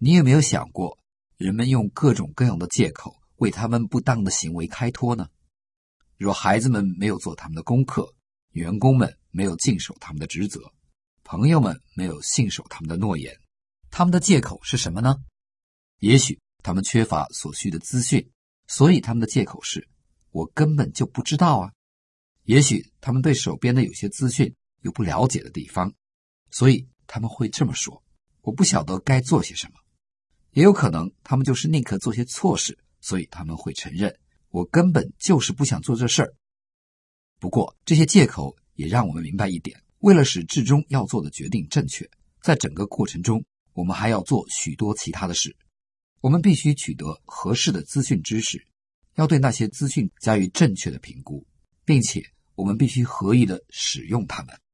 你有没有想过，人们用各种各样的借口为他们不当的行为开脱呢？若孩子们没有做他们的功课，员工们没有尽守他们的职责，朋友们没有信守他们的诺言，他们的借口是什么呢？也许他们缺乏所需的资讯，所以他们的借口是我根本就不知道啊。也许他们对手边的有些资讯有不了解的地方，所以他们会这么说，我不晓得该做些什么。也有可能他们就是宁可做些错事，所以他们会承认我根本就是不想做这事儿。不过这些借口也让我们明白一点，为了使至终要做的决定正确，在整个过程中我们还要做许多其他的事。我们必须取得合适的资讯知识，要对那些资讯加以正确的评估，并且我们必须合意地使用它们。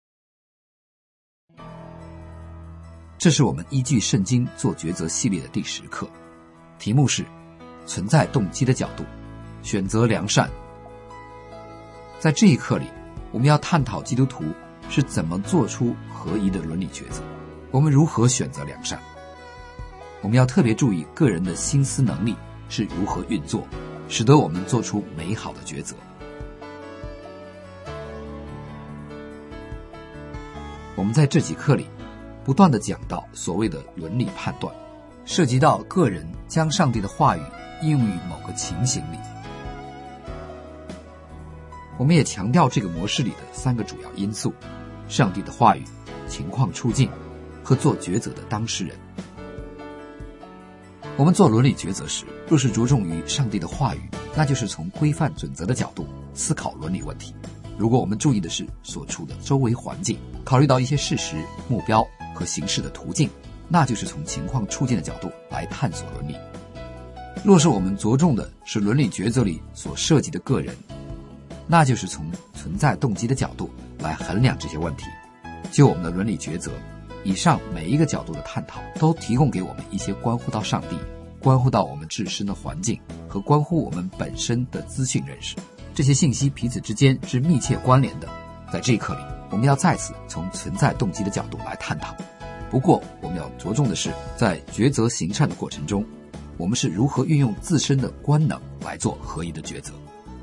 这是我们依据圣经做抉择系列的第10课，题目是存在动机的角度，选择良善。在这一课里，我们要探讨基督徒是怎么做出合宜的伦理抉择，我们如何选择良善。我们要特别注意个人的心思能力是如何运作，使得我们做出美好的抉择。我们在这几课里不断地讲到所谓的伦理判断，涉及到个人将上帝的话语应用于某个情形里。我们也强调这个模式里的3个主要因素：上帝的话语、情况处境和做抉择的当事人。我们做伦理抉择时，若是着重于上帝的话语，那就是从规范准则的角度思考伦理问题。如果我们注意的是所处的周围环境，考虑到一些事实、目标和行事的途径，那就是从情况处境的角度来探索伦理。若是我们着重的是伦理抉择里所涉及的个人，那就是从存在动机的角度来衡量这些问题。就我们的伦理抉择，以上每一个角度的探讨都提供给我们一些关乎到上帝、关乎到我们自身的环境和关乎我们本身的资讯认识。这些信息彼此之间是密切关联的。在这一课里，我们要再次从存在动机的角度来探讨。不过我们要着重的是，在抉择行善的过程中，我们是如何运用自身的官能来做合宜的抉择。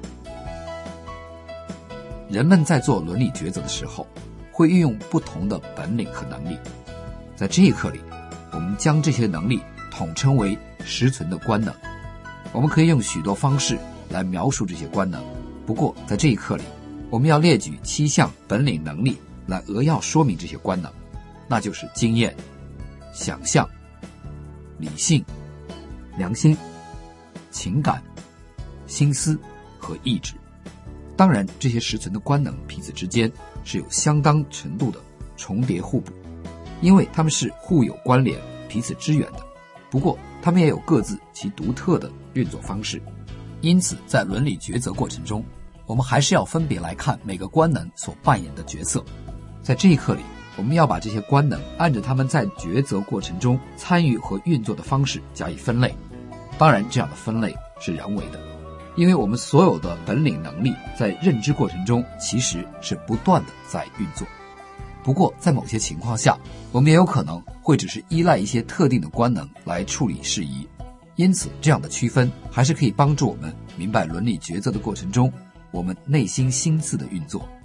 人们在做伦理抉择的时候，会运用不同的本领和能力。在这一课里，我们将这些能力统称为实存的官能。我们可以用许多方式来描述这些官能，不过在这一课里，我们要列举7项本领能力来扼要说明这些官能，那就是经验、想象、理性、良心、情感、心思和意志。当然，这些实存的官能彼此之间是有相当程度的重叠互补，因为它们是互有关联、彼此支援的。不过，它们也有各自其独特的运作方式。因此，在伦理抉择过程中，我们还是要分别来看每个官能所扮演的角色。在这一课里，我们要把这些官能按照他们在抉择过程中参与和运作的方式加以分类。当然，这样的分类是人为的，因为我们所有的本领能力在认知过程中其实是不断的在运作。不过在某些情况下，我们也有可能会只是依赖一些特定的官能来处理事宜。因此这样的区分还是可以帮助我们明白伦理抉择的过程中我们内心心思的运作。